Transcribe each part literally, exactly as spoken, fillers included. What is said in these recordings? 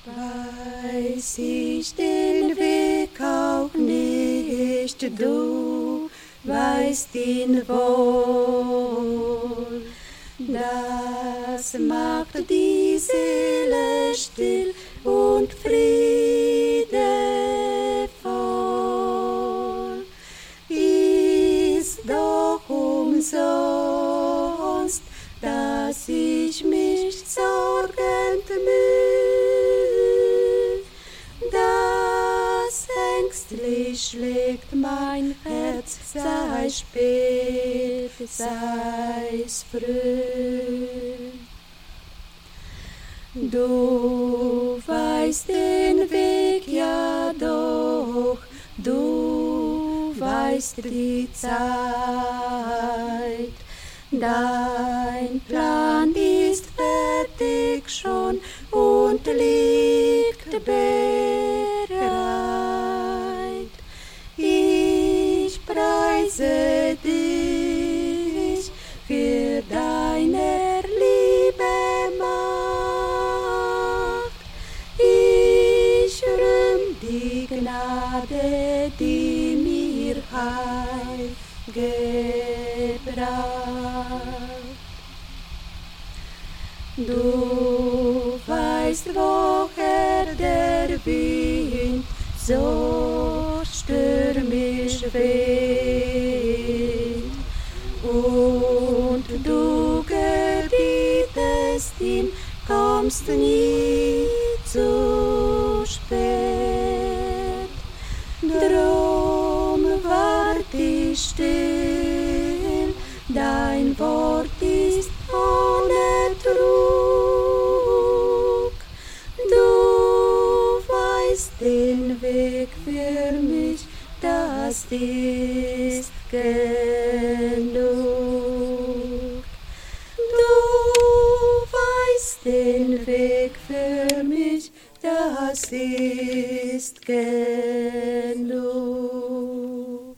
Weiß ich den Weg auch nicht, du weißt ihn wohl. Das macht die Seele still und friedevoll. Ist doch umsonst, dass ich mich sorgend müh. Das ängstlich schlägt mein Herz, sei spät, sei's früh. Du weißt den Weg ja doch, du weißt die Zeit. Dein Plan ist fertig schon und liegt bereit. Ich preise dich für deine Liebe Macht. Ich rühm die Gnade, die mir Heil gebracht. Du weißt, woher der Wind so stürmisch weht, und du gebietest ihm, kommst nie zu spät. Drum wart ich still, dein Wort ist ohne Trug. Du weißt den Weg für mich, das ist genug. Du weißt den Weg für mich, das ist genug.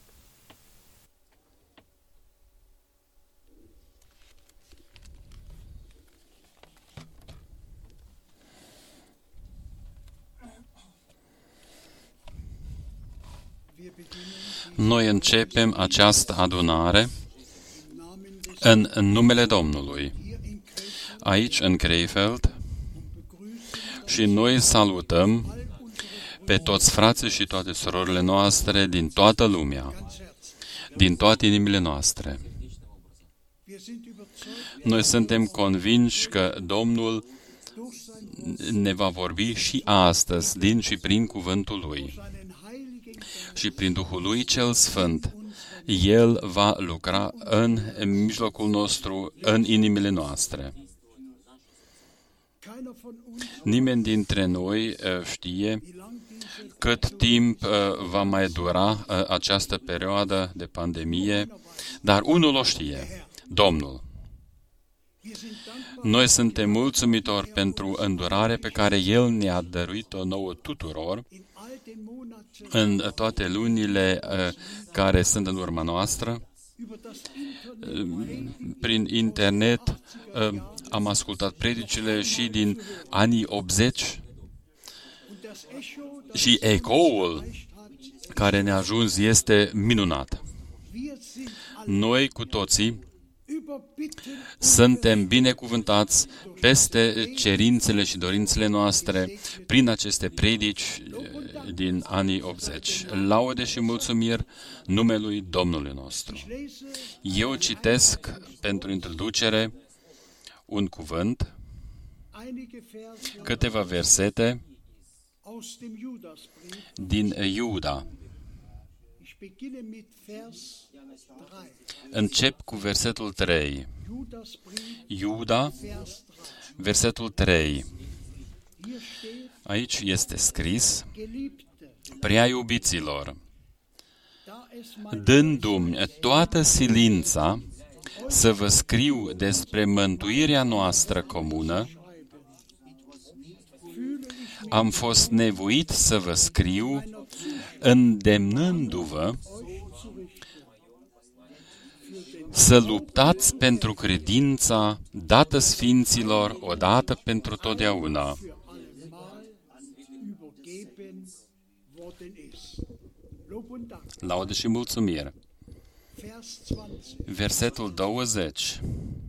Noi începem această adunare în numele Domnului, aici în Krefeld, și noi salutăm pe toți frații și toate surorile noastre din toată lumea, din toate inimile noastre. Noi suntem convinși că Domnul ne va vorbi și astăzi din și prin cuvântul Lui. Și prin Duhul Lui cel Sfânt, El va lucra în mijlocul nostru, în inimile noastre. Nimeni dintre noi știe cât timp va mai dura această perioadă de pandemie, dar unul o știe, Domnul. Noi suntem mulțumitori pentru îndurare pe care El ne-a dăruit-o nouă tuturor în toate lunile care sunt în urma noastră. Prin internet am ascultat predicile și din anii optzeci și ecoul care ne-a ajuns este minunat. Noi cu toții suntem binecuvântați peste cerințele și dorințele noastre prin aceste predici din anii optzeci. Laude și mulțumiri numelui Domnului nostru. Eu citesc pentru introducere un cuvânt, câteva versete din Iuda. Încep cu versetul trei. Iuda, versetul trei. Aici este scris: Prea iubiților, dându-mi toată silința să vă scriu despre mântuirea noastră comună, am fost nevoit să vă scriu, îndemnându-vă să luptați pentru credința dată sfinților odată pentru totdeauna. Laudă și mulțumire. Versetul douăzeci.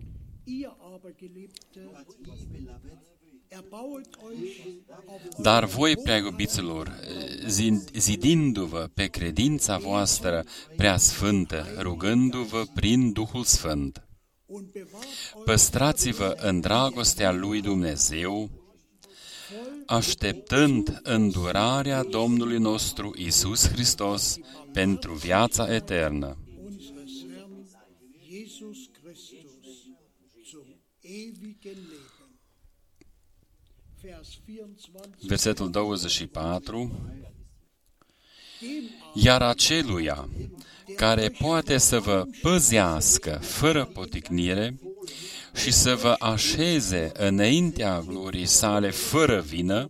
Dar voi, prea iubiților, zidindu-vă pe credința voastră prea sfântă, rugându-vă prin Duhul Sfânt, păstrați-vă în dragostea lui Dumnezeu, așteptând îndurarea Domnului nostru Iisus Hristos pentru viața eternă. Versetul douăzeci și patru. Iar aceluia care poate să vă păzească fără poticnire și să vă așeze înaintea glorii sale fără vină,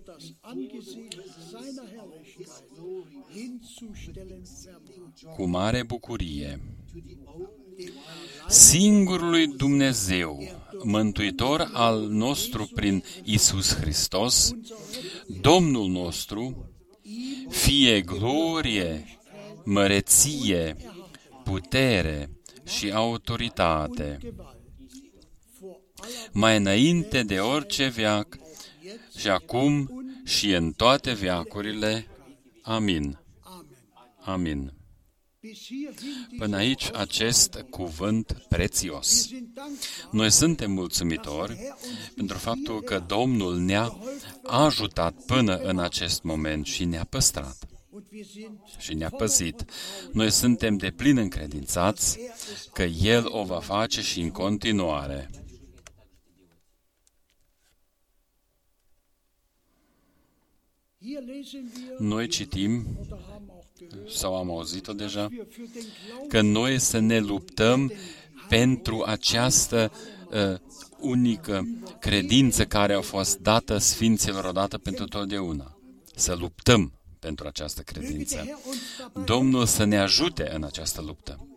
cu mare bucurie. Singurului Dumnezeu, Mântuitor al nostru prin Iisus Hristos, Domnul nostru, fie glorie, măreție, putere și autoritate, mai înainte de orice veac și acum și în toate veacurile. Amin. Amin. Până aici acest cuvânt prețios. Noi suntem mulțumitori pentru faptul că Domnul ne-a ajutat până în acest moment și ne-a păstrat și ne-a păzit. Noi suntem deplin încredințați că El o va face și în continuare. Noi citim, sau am auzit-o deja, că noi să ne luptăm pentru această uh, unică credință care a fost dată Sfinților odată pentru totdeauna. Să luptăm pentru această credință. Domnul să ne ajute în această luptă.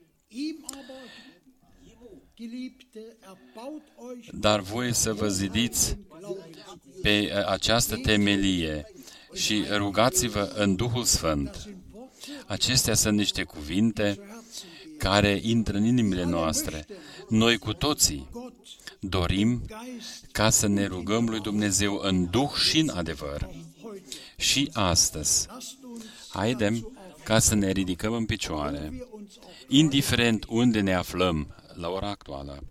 Dar voi să vă zidiți pe această temelie și rugați-vă în Duhul Sfânt. Acestea sunt niște cuvinte care intră în inimile noastre. Noi cu toții dorim ca să ne rugăm lui Dumnezeu în Duh și în adevăr. Și astăzi, haidem ca să ne ridicăm în picioare, indiferent unde ne aflăm la ora actuală.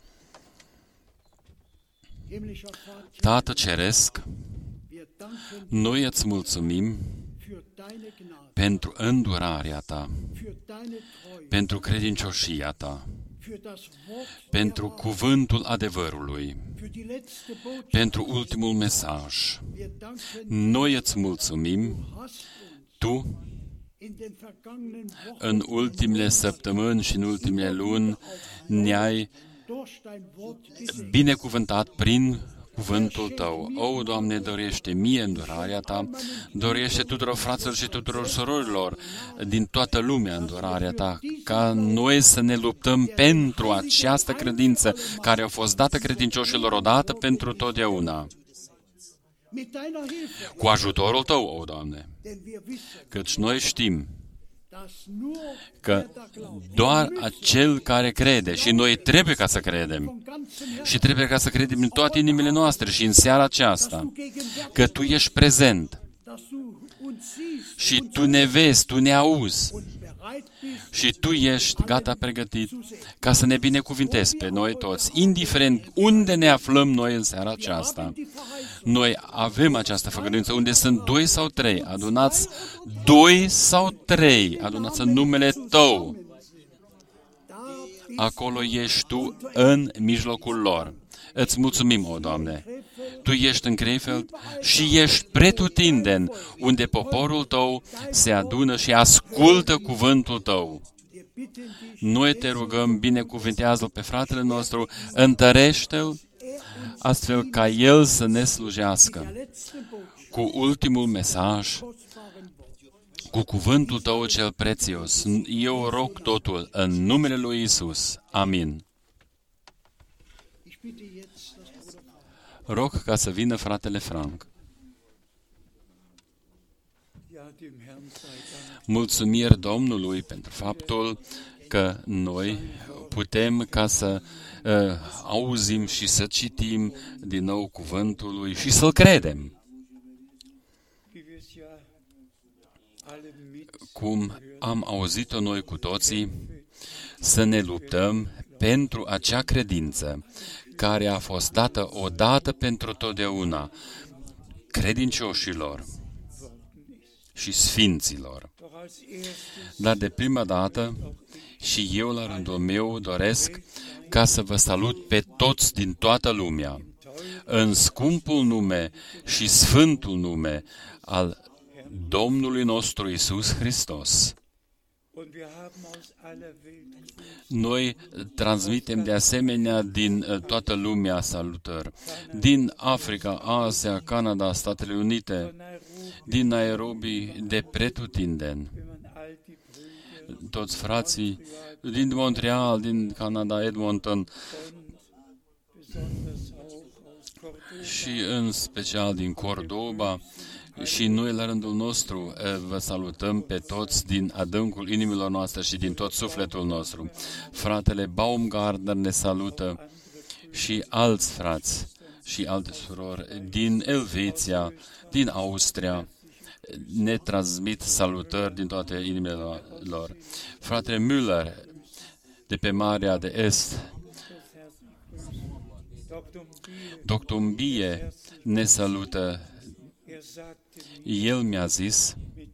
Tată Ceresc, noi îți mulțumim pentru îndurarea Ta, pentru credincioșia Ta, pentru cuvântul adevărului, pentru ultimul mesaj. Noi îți mulțumim, Tu, în ultimele săptămâni și în ultimele luni, ne-ai binecuvântat prin cuvântul Tău. O, Doamne, dorește mie îndurarea Ta, dorește tuturor fraților și tuturor sororilor din toată lumea îndurarea Ta, ca noi să ne luptăm pentru această credință care a fost dată credincioșilor odată pentru totdeauna. Cu ajutorul Tău, o, Doamne, căci noi știm că doar acel care crede, și noi trebuie ca să credem, și trebuie ca să credem în toate inimile noastre și în seara aceasta, că Tu ești prezent și Tu ne vezi, Tu ne auzi și Tu ești gata pregătit ca să ne binecuvintezi pe noi toți, indiferent unde ne aflăm noi în seara aceasta. Noi avem această făgăduință unde sunt doi sau trei, adunați doi sau trei, adunați în numele Tău. Acolo ești Tu în mijlocul lor. Îți mulțumim, o Doamne. Tu ești în Krefeld și ești pretutindeni unde poporul Tău se adună și ascultă cuvântul Tău. Noi Te rugăm, binecuvintează-L pe fratele nostru, întărește-L, astfel ca El să ne slujească cu ultimul mesaj, cu cuvântul Tău cel prețios. Eu rog totul în numele lui Iisus. Amin. Rog ca să vină fratele Frank. Mulțumiri Domnului pentru faptul că noi putem ca să uh, auzim și să citim din nou cuvântul lui și să-l credem. Cum am auzit-o noi cu toții, să ne luptăm pentru acea credință care a fost dată odată pentru totdeauna credincioșilor și sfinților. Dar de prima dată și eu la rândul meu doresc ca să vă salut pe toți din toată lumea în scumpul nume și sfântul nume al Domnului nostru Iisus Hristos. Noi transmitem de asemenea din toată lumea salutări, din Africa, Asia, Canada, Statele Unite, din Nairobi, de pretutindeni. Toți frații din Montreal, din Canada, Edmonton și în special din Cordoba. Și noi, la rândul nostru, vă salutăm pe toți din adâncul inimilor noastre și din tot sufletul nostru. Fratele Baumgartner ne salută și alți frați și alte surori din Elveția, din Austria, ne transmit salutări din toate inimile lor. Fratele Müller, de pe Marea de Est, doctor Mbie ne salută. El mi-a zis,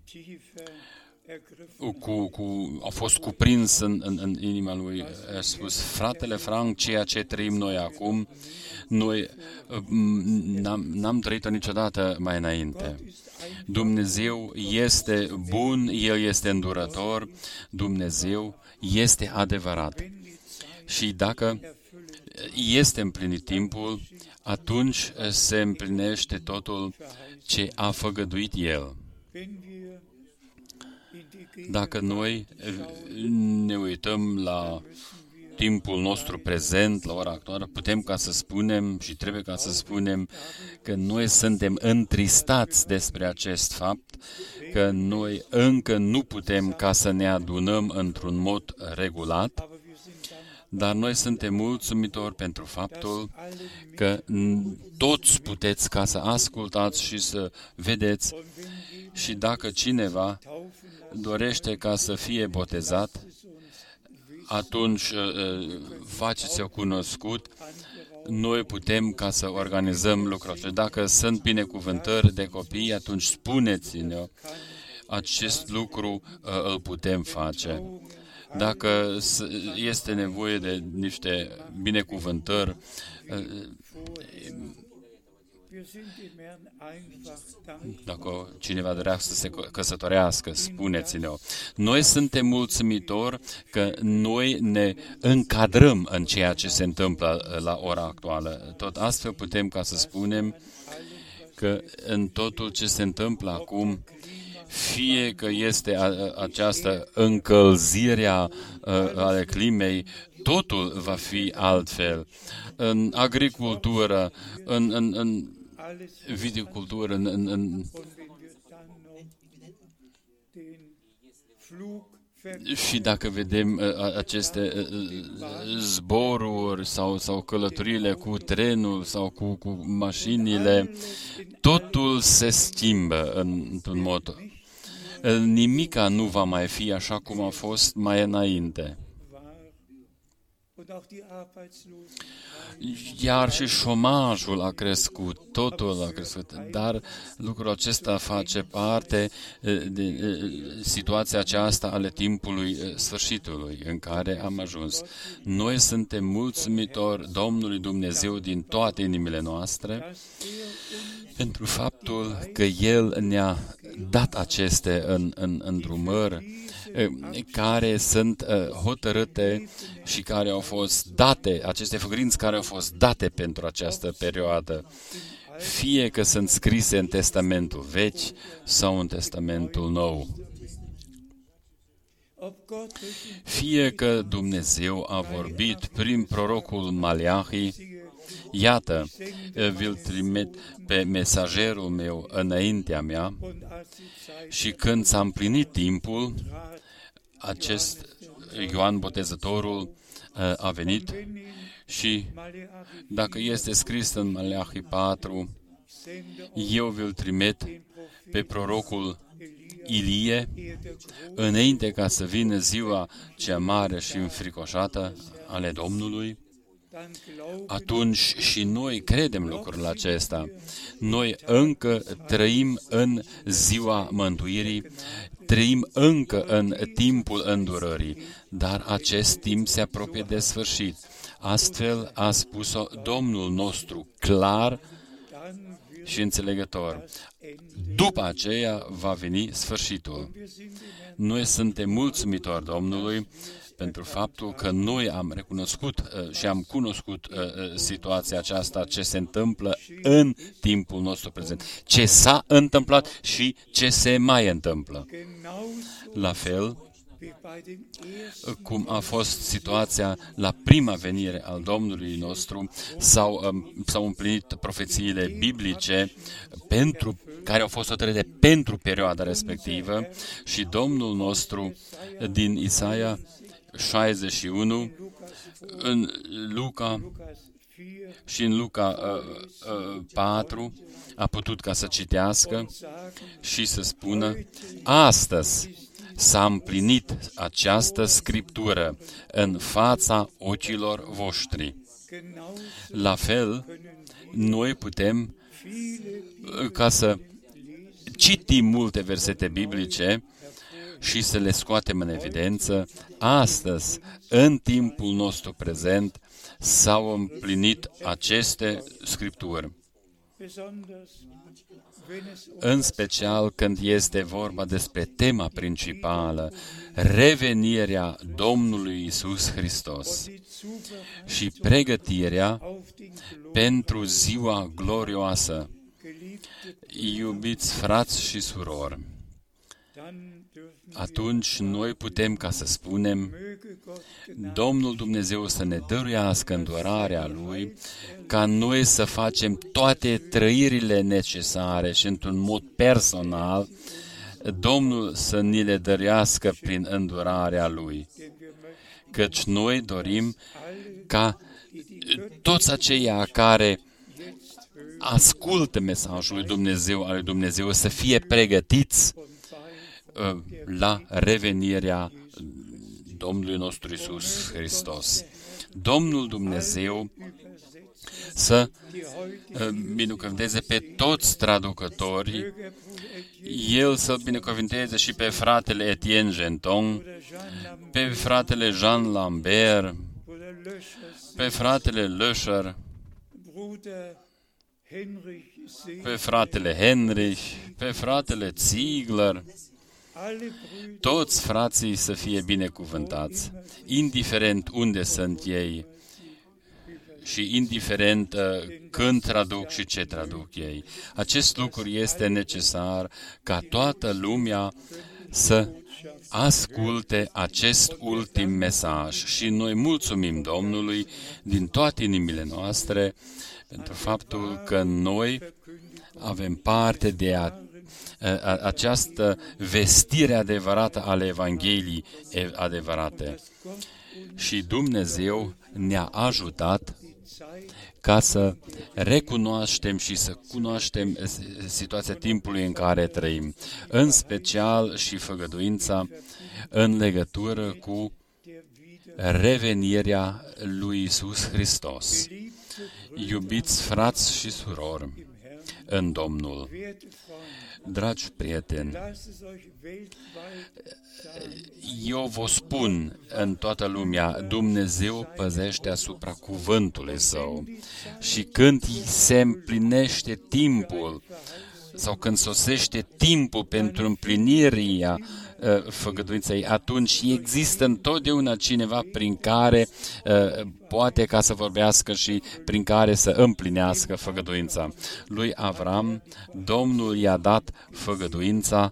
cu, cu, a fost cuprins în, în, în inima lui, a spus, fratele Frank, ceea ce trăim noi acum, noi n-am, n-am trăit-o niciodată mai înainte. Dumnezeu este bun, El este îndurător, Dumnezeu este adevărat. Și dacă este împlinit timpul, atunci se împlinește totul ce a făgăduit El. Dacă noi ne uităm la timpul nostru prezent, la ora actuală, putem ca să spunem și trebuie ca să spunem că noi suntem întristați despre acest fapt, că noi încă nu putem ca să ne adunăm într-un mod regulat, dar noi suntem mulțumitori pentru faptul că toți puteți ca să ascultați și să vedeți și dacă cineva dorește ca să fie botezat, atunci faceți-o cunoscut. Noi putem ca să organizăm lucruri. Dacă sunt binecuvântări de copii, atunci spuneți-ne, acest lucru îl putem face. Dacă este nevoie de niște binecuvântări, dacă cineva dorea să se căsătorească, spuneți-ne-o. Noi suntem mulțumitori că noi ne încadrăm în ceea ce se întâmplă la ora actuală. Tot astfel putem ca să spunem că în totul ce se întâmplă acum, fie că este a, această încălzire a, ale climei, totul va fi altfel. În agricultură, în, în, în viticultură, în, în, în și dacă vedem aceste zboruri sau, sau călătorile cu trenul sau cu, cu mașinile, totul se schimbă în, într-un mod. Nimica nu va mai fi așa cum a fost mai înainte. Iar și șomajul a crescut, totul a crescut, dar lucrul acesta face parte de situația aceasta ale timpului sfârșitului în care am ajuns. Noi suntem mulțumitori Domnului Dumnezeu din toate inimile noastre pentru faptul că El ne-a dat aceste în, în, îndrumări care sunt hotărâte și care au fost date, aceste făgărinți care au fost date pentru această perioadă, fie că sunt scrise în Testamentul Vechi sau în Testamentul Nou. Fie că Dumnezeu a vorbit prin prorocul Maleahi iată, vi-l trimit pe mesagerul meu înaintea mea și când s-a împlinit timpul, acest Ioan Botezătorul a venit și dacă este scris în Maleahi patru, eu vi-l trimit pe prorocul Ilie înainte ca să vină ziua cea mare și înfricoșată ale Domnului, atunci și noi credem lucrul acesta. Noi încă trăim în ziua mântuirii, trăim încă în timpul îndurării, dar acest timp se apropie de sfârșit. Astfel a spus-o Domnul nostru clar și înțelegător. După aceea va veni sfârșitul. Noi suntem mulțumitori Domnului pentru faptul că noi am recunoscut uh, și am cunoscut uh, situația aceasta, ce se întâmplă în timpul nostru prezent, ce s-a întâmplat și ce se mai întâmplă. La fel cum a fost situația la prima venire al Domnului nostru, s-au, um, s-au împlinit profețiile biblice pentru, care au fost hotărâte pentru perioada respectivă și Domnul nostru din Isaia șaizeci și unu, în Luca și în Luca uh, uh, patru, a putut ca să citească și să spună: astăzi s-a împlinit această scriptură în fața ochilor voștri. La fel, noi putem ca să citim multe versete biblice și să le scoatem în evidență. Astăzi, în timpul nostru prezent, s-au împlinit aceste scripturi. În special când este vorba despre tema principală, revenirea Domnului Iisus Hristos și pregătirea pentru ziua glorioasă. Iubiți frați și surori, atunci noi putem ca să spunem: Domnul Dumnezeu să ne dăruiască îndurarea Lui, ca noi să facem toate trăirile necesare și într-un mod personal, Domnul să ni le dăruiască prin îndurarea Lui. Căci noi dorim ca toți aceia care ascultă mesajul lui Dumnezeu, al lui Dumnezeu, să fie pregătiți la revenirea Domnului nostru Iisus Hristos. Domnul Dumnezeu să binecuvânteze pe toți traducătorii, El să binecuvânteze și pe fratele Etienne Genton, pe fratele Jean Lambert, pe fratele Löscher, pe fratele Henrich, pe fratele Ziegler, toți frații să fie binecuvântați, indiferent unde sunt ei și indiferent uh, când traduc și ce traduc ei. Acest lucru este necesar ca toată lumea să asculte acest ultim mesaj și noi mulțumim Domnului din toate inimile noastre pentru faptul că noi avem parte de a această vestire adevărată ale Evangheliei adevărate. Și Dumnezeu ne-a ajutat ca să recunoaștem și să cunoaștem situația timpului în care trăim, în special și făgăduința în legătură cu revenirea lui Iisus Hristos. Iubiți frați și surori în Domnul, dragi prieteni, eu vă spun în toată lumea, Dumnezeu păzește asupra cuvântului Său și când se împlinește timpul sau când sosește timpul pentru împlinirea uh, făgăduinței, atunci există întotdeauna cineva prin care uh, poate ca să vorbească și prin care să împlinească făgăduința. Lui Avram, Domnul i-a dat făgăduința: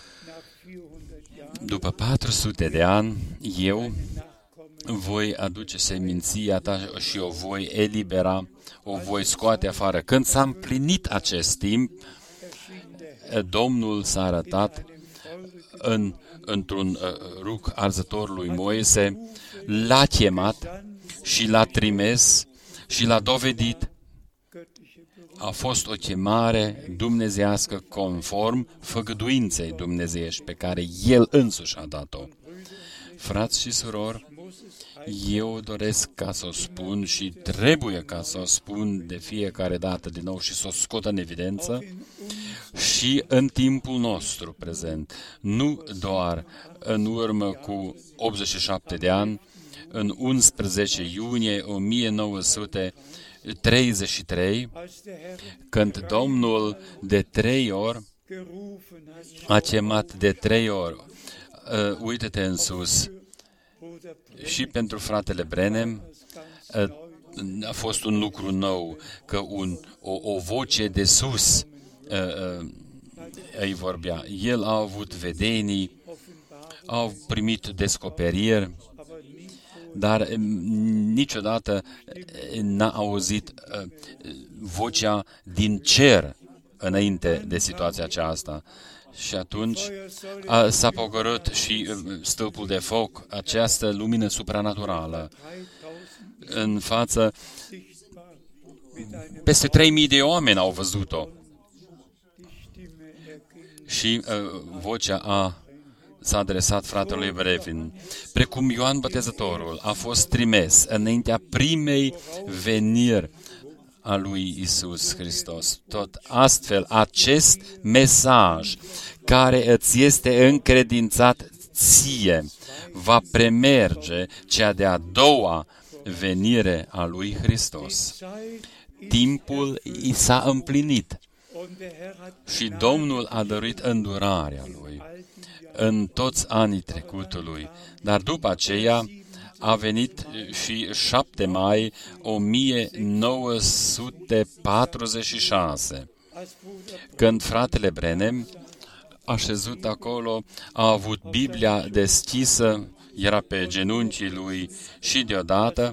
după patru sute de ani, eu voi aduce seminția ta și o voi elibera o voi scoate afară. Când s-a împlinit acest timp, Domnul s-a arătat în, într-un uh, rug arzător lui Moise, l-a chemat și l-a trimis și l-a dovedit. A fost o chemare dumnezeiască conform făgăduinței dumnezeiești pe care El însuși a dat-o. Frați și surori, eu doresc ca să o spun și trebuie ca să o spun de fiecare dată din nou și să o scot în evidență și în timpul nostru prezent. Nu doar în urmă cu optzeci și șapte de ani, în unsprezece iunie o mie nouă sute treizeci și trei, când Domnul de trei ori a chemat de trei ori, uh, uite-te în sus. Și pentru fratele Branham uh, a fost un lucru nou, că un, o, o voce de sus uh, uh, îi vorbea. El a avut vedenii, a primit descoperiri, dar niciodată n-a auzit uh, vocea din cer înainte de situația aceasta. Și atunci a, s-a pogorât și uh, stâlpul de foc, această lumină supranaturală. În față, peste trei mii de oameni au văzut-o. Și uh, vocea a s-a adresat fratelui Brevin. Precum Ioan Botezătorul a fost trimis înaintea primei veniri a lui Isus Hristos. Tot astfel, acest mesaj care îți este încredințat ție va premerge cea de-a doua venire a lui Hristos. Timpul i s-a împlinit și Domnul a dăruit îndurarea lui în toți anii trecutului, dar după aceea a venit și șapte mai o mie nouă sute patruzeci și șase, când fratele Branham, așezut acolo, a avut Biblia deschisă, era pe genunchii lui și deodată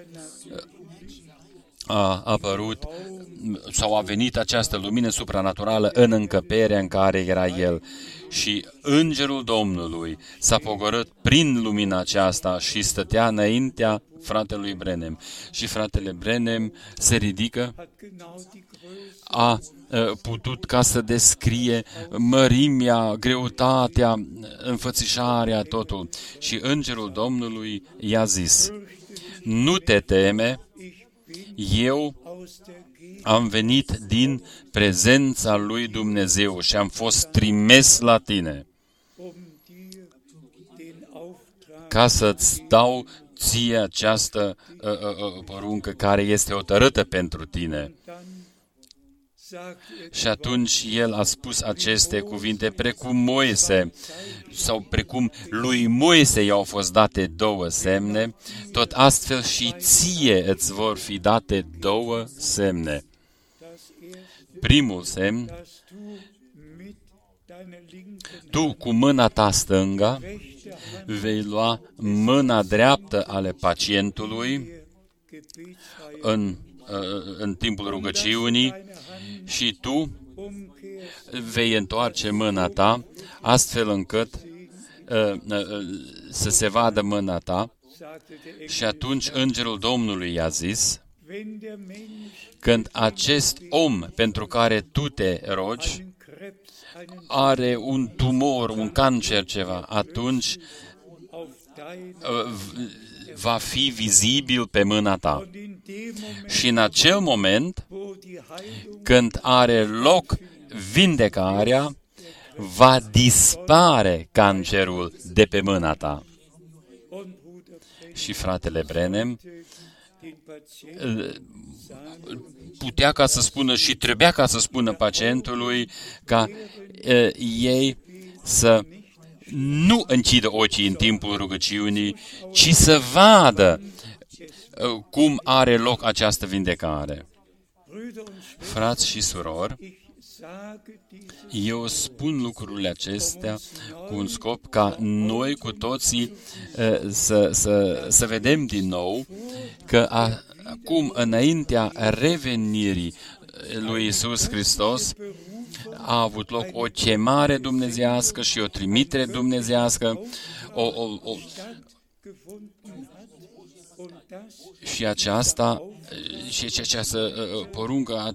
a apărut sau a venit această lumină supranaturală în încăperea în care era el. Și îngerul Domnului s-a pogorât prin lumina aceasta și stătea înaintea fratelui Branham. Și fratele Branham se ridică, a putut ca să descrie mărimea, greutatea, înfățișarea, totul. Și îngerul Domnului i-a zis: nu te teme, eu am venit din prezența lui Dumnezeu și am fost trimis la tine ca să-ți dau ție această uh, uh, poruncă care este hotărâtă pentru tine. Și atunci el a spus aceste cuvinte, precum Moise, sau precum lui Moise i-au fost date două semne, tot astfel și ție îți vor fi date două semne. Primul semn, tu cu mâna ta stângă vei lua mâna dreaptă ale pacientului în, în timpul rugăciunii și tu vei întoarce mâna ta astfel încât uh, uh, să se vadă mâna ta. Și atunci îngerul Domnului i-a zis: când acest om pentru care tu te rogi are un tumor, un cancer, ceva, atunci uh, va fi vizibil pe mâna ta. Și în acel moment, când are loc vindecarea, va dispare cancerul de pe mâna ta. Și fratele Branham putea ca să spună și trebuia ca să spună pacientului ca uh, ei să nu închidă ochii în timpul rugăciunii, ci să vadă uh, cum are loc această vindecare. Frați și surori, eu spun lucrurile acestea cu un scop ca noi cu toții uh, să, să, să vedem din nou că a, cum înaintea revenirii lui Iisus Hristos a avut loc o chemare dumnezeiască și o trimitere dumnezeiască, o, o, o, și aceasta și această poruncă,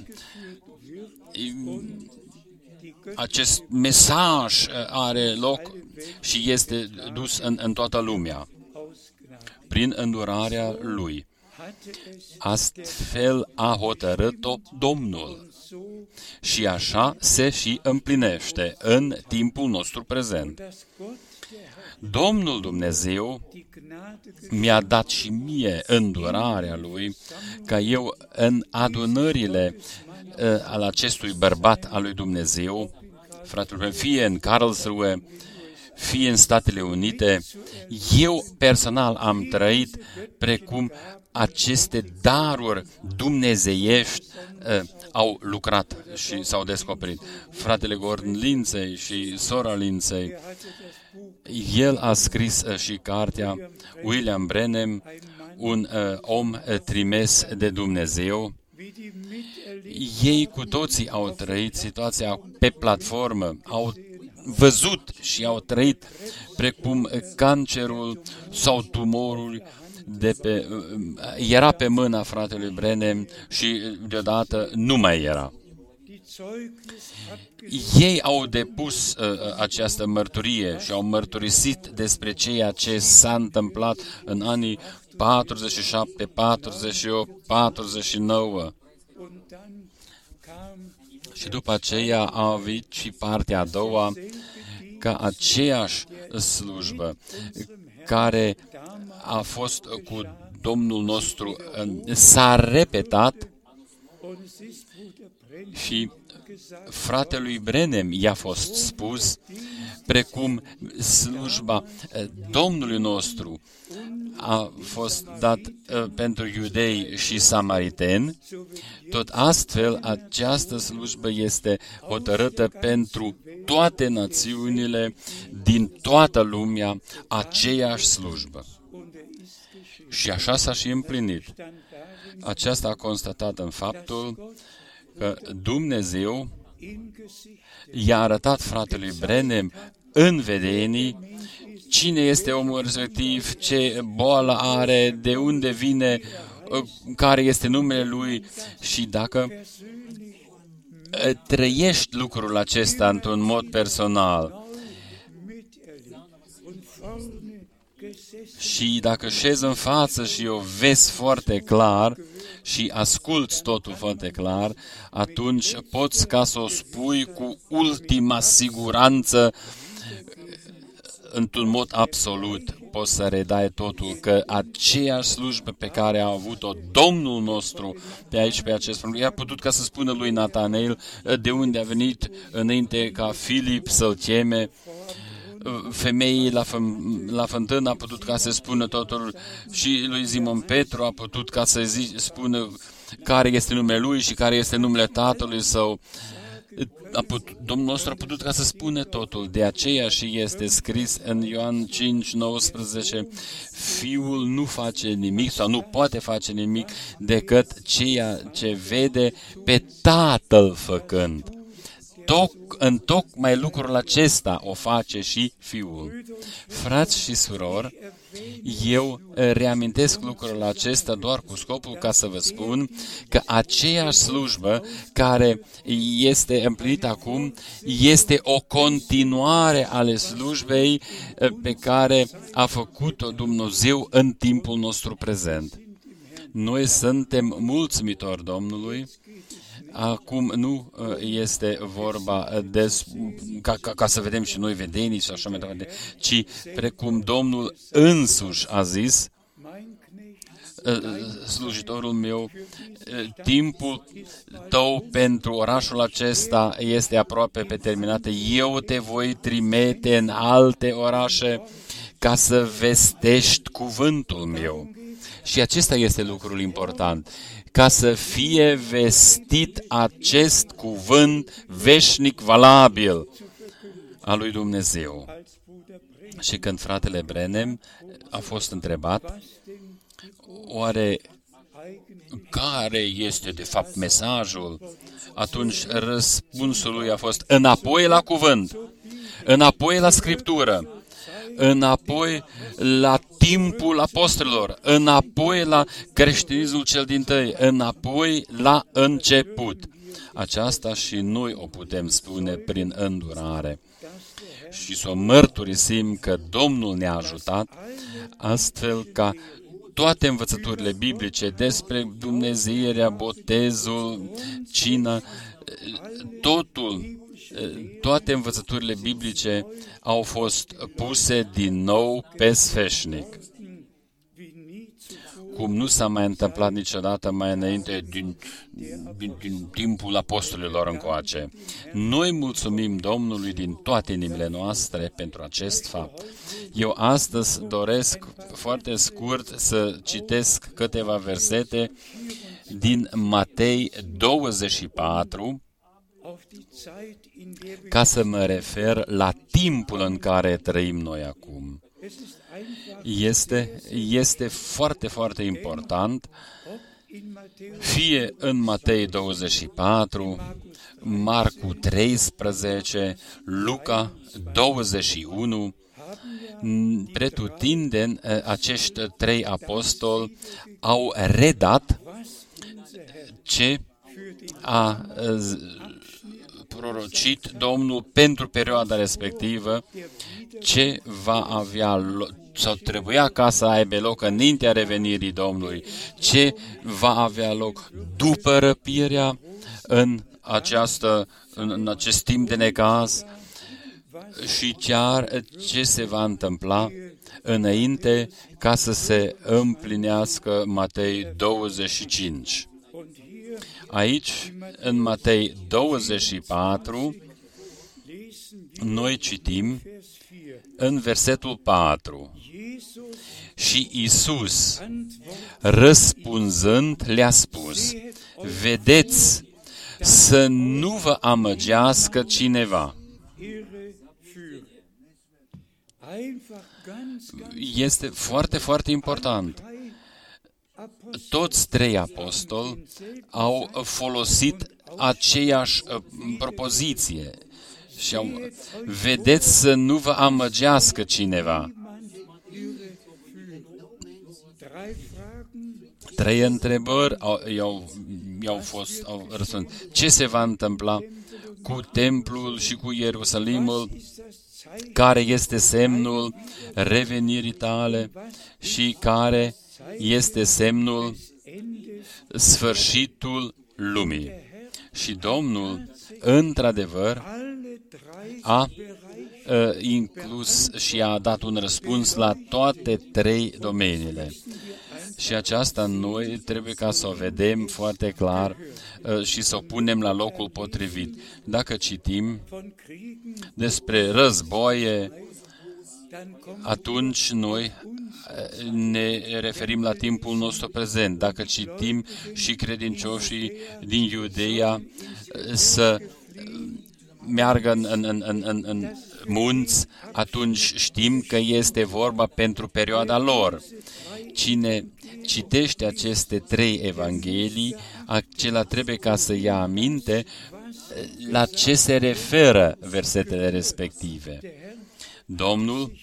acest mesaj are loc și este dus în, în toată lumea prin îndurarea Lui. Astfel a hotărât-o Domnul și așa se și împlinește în timpul nostru prezent. Domnul Dumnezeu mi-a dat și mie îndurarea Lui ca eu în adunările uh, al acestui bărbat al lui Dumnezeu, fratele meu, fie în Karlsruhe, fie în Statele Unite, eu personal am trăit precum aceste daruri dumnezeiești uh, au lucrat și s-au descoperit. Fratele Gordon Lindsay și sora Lindsay, el a scris uh, și cartea William Branham, un uh, om uh, trimis de Dumnezeu. Ei cu toții au trăit situația pe platformă, au văzut și au trăit precum cancerul sau tumorul de pe, era pe mâna fratelui Branham și deodată nu mai era. Ei au depus uh, această mărturie și au mărturisit despre ceea ce s-a întâmplat în anii patruzeci și șapte, patruzeci și opt, patruzeci și nouă. Și după aceea a avut și partea a doua, ca aceeași slujbă care a fost cu Domnul nostru s-a repetat și fratelui Branham i-a fost spus, precum slujba Domnului nostru a fost dat uh, pentru iudei și samariteni, tot astfel această slujbă este hotărâtă pentru toate națiunile din toată lumea, aceeași slujbă. Și așa s-a și împlinit. Aceasta a constatat în faptul că Dumnezeu i-a arătat fratelui Branham în vedenii cine este omul respectiv, ce boală are, de unde vine, care este numele lui și dacă trăiești lucrul acesta într-un mod personal și dacă șezi în față și o vezi foarte clar și asculți totul foarte clar, atunci poți ca să o spui cu ultima siguranță, într-un mod absolut, poți să redai totul, că aceeași slujbă pe care a avut-o Domnul nostru pe aici, pe acest punct, i-a putut ca să spună lui Natanael de unde a venit înainte ca Filip să-l cheme, femeii la, fân, la fântână a putut ca să spună totul și lui Simon Petru a putut ca să zi, spună care este numele lui și care este numele tatălui său. A putut, Domnul nostru a putut ca să spune totul, de aceea și este scris în Ioan cinci nouăsprezece, Fiul nu face nimic sau nu poate face nimic decât ceea ce vede pe Tatăl făcând. Toc, în tocmai lucrul acesta o face și Fiul. Frați și surori, eu reamintesc lucrul acesta doar cu scopul ca să vă spun că aceeași slujbă care este împlinită acum este o continuare ale slujbei pe care a făcut-o Dumnezeu în timpul nostru prezent. Noi suntem mulțumitori Domnului. Acum nu este vorba de, ca, ca, ca să vedem și noi vedenii și așa mai departe, ci precum Domnul însuși a zis, slujitorul meu, timpul tău pentru orașul acesta este aproape pe terminată. Eu te voi trimite în alte orașe ca să vestești cuvântul meu. Și acesta este lucrul important, ca să fie vestit acest cuvânt veșnic valabil al lui Dumnezeu. Și când fratele Branham a fost întrebat, oare care este de fapt mesajul, atunci răspunsul lui a fost înapoi la cuvânt, înapoi la Scriptură, înapoi la timpul apostolilor, înapoi la creștinismul cel dintâi, înapoi la început. Aceasta și noi o putem spune prin îndurare. Și să o mărturisim că Domnul ne-a ajutat astfel ca toate învățăturile biblice despre dumnezeirea, botezul, cina, totul, toate învățăturile biblice au fost puse din nou pe sfeșnic, cum nu s-a mai întâmplat niciodată mai înainte din, din, din timpul apostolilor încoace. Noi mulțumim Domnului din toate inimile noastre pentru acest fapt. Eu astăzi doresc foarte scurt să citesc câteva versete din Matei douăzeci și patru, ca să mă refer la timpul în care trăim noi acum. Este, este foarte, foarte important, fie în Matei douăzeci și patru, Marcu treisprezece, Luca douăzeci și unu, pretutindeni acești trei apostoli au redat ce a prorocit Domnul pentru perioada respectivă, ce va avea loc, sau trebuia ca să aibă loc înaintea revenirii Domnului, ce va avea loc după răpirea în, această, în, în acest timp de necaz și chiar ce se va întâmpla înainte ca să se împlinească Matei douăzeci și cinci. Aici, în Matei douăzeci și patru, noi citim în versetul patru. Și Iisus, răspunzând, le-a spus: vedeți să nu vă amăgească cineva. Este foarte, foarte important. Toți trei apostoli au folosit aceeași propoziție și au, vedeți să nu vă amăgească cineva. Trei întrebări au, i-au, i-au fost, au răspuns. Ce se va întâmpla cu templul și cu Ierusalimul? Care este semnul revenirii tale și care este semnul sfârșitul lumii? Și Domnul, într-adevăr, a inclus și a dat un răspuns la toate trei domeniile. Și aceasta noi trebuie ca să o vedem foarte clar și să o punem la locul potrivit. Dacă citim despre războaie, atunci noi ne referim la timpul nostru prezent. Dacă citim și credincioșii din Iudeia să meargă în, în, în, în, în munți, atunci știm că este vorba pentru perioada lor. Cine citește aceste trei evanghelii, acela trebuie ca să ia aminte la ce se referă versetele respective. Domnul